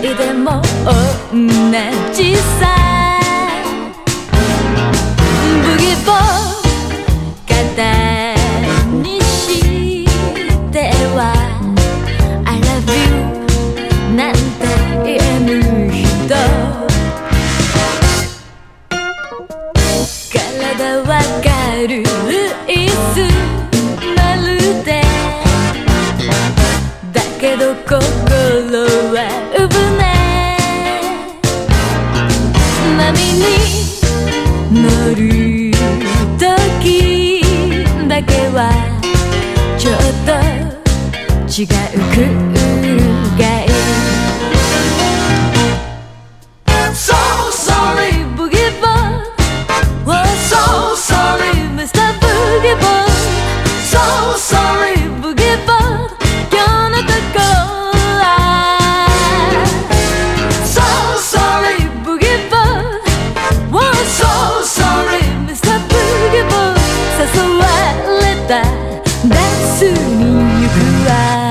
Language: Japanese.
時でも同じさ。ブギボー肩にしては I love you なんて言えぬ人。体は軽いまるでだけど心は産船。波に乗る時だけはちょっと違う空がいい。 So sorry Boogie Boy Oh so sorry Mr. Boogie Boy So sorry Boogie Boy 今日のとこは So sorry Boogie Boy Oh so sorry Mr. Boogie Boy 誘われたダンスに行くわ。